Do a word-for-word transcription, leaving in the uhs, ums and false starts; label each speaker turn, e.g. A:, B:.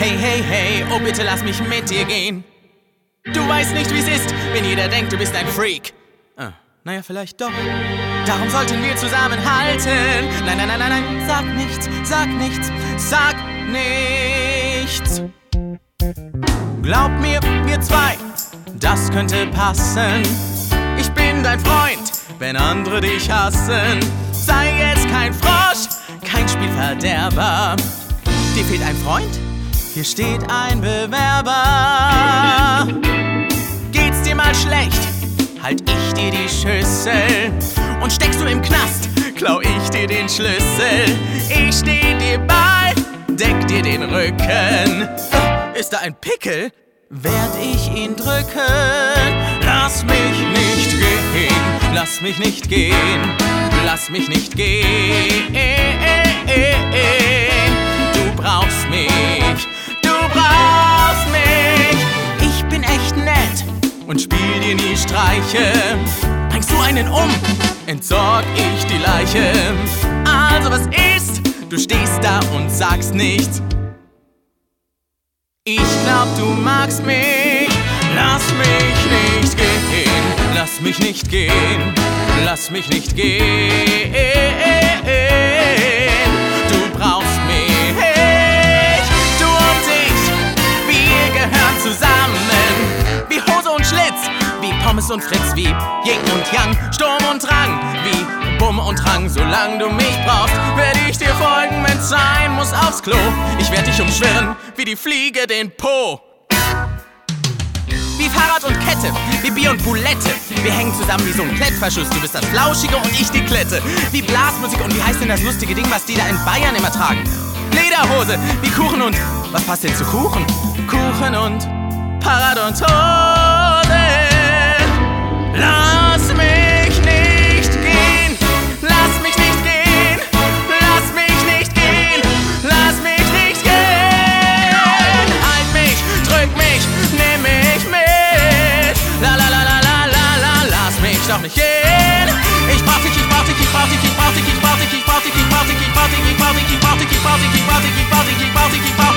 A: Hey, hey, hey, oh bitte lass mich mit dir gehen. Du weißt nicht, wie's ist, wenn jeder denkt, du bist ein Freak. Ah, naja, vielleicht doch. Darum sollten wir zusammenhalten. Nein, nein, nein, nein, nein, sag nichts, sag nichts, sag nichts. Glaub mir, wir zwei, das könnte passen. Ich bin dein Freund, wenn andere dich hassen. Sei jetzt kein Frosch, kein Spielverderber. Dir fehlt ein Freund? Hier steht ein Bewerber. Geht's dir mal schlecht? Halt ich dir die Schüssel. Und steckst du im Knast, klau ich dir den Schlüssel. Ich steh dir bei, deck dir den Rücken. Ist da ein Pickel? Werd ich ihn drücken. Lass mich nicht gehen, lass mich nicht gehen, lass mich nicht gehen. Du brauchst mich, du brauchst mich. Ich bin echt nett und spiel dir nie Streiche. Bringst du einen um, entsorg ich die Leiche. Also was ist? Du stehst da und sagst nichts. Ich glaub, du magst mich. Lass mich nicht gehen, lass mich nicht gehen, lass mich nicht gehen. Du brauchst mich, du und ich, wir gehören zusammen. Wie Hose und Schlitz, wie Pommes und Fritz, wie Yin und Yang, Sturm und Drang, wie Bumm und Drang. Solange du mich brauchst, werde ich dir folgen, wenn's sein muss aufs Klo. Ich werd dich umschwirren, wie die Fliege den Po. Wie Fahrrad und Kette, wie Bier und Boulette. Wir hängen zusammen wie so ein Klettverschluss. Du bist das Flauschige und ich die Klette. Wie Blasmusik und wie heißt denn das lustige Ding, was die da in Bayern immer tragen? Lederhose, wie Kuchen und... Was passt denn zu Kuchen? Kuchen und Paradontose. Lass mich nicht gehen, lass mich nicht gehen, lass mich nicht gehen, lass mich nicht gehen. Halt mich, drück mich, nimm mich mit. La la la la la la la, lass mich doch nicht gehen. Ich brauch dich, ich brauch dich, ich brauch dich, ich brauch dich, ich brauch dich, ich brauch dich, ich brauch dich, ich brauch dich, ich brauch dich, ich brauch dich, ich brauch dich, ich brauch dich, ich brauch dich, ich brauch dich, ich brauch dich, ich brauch dich.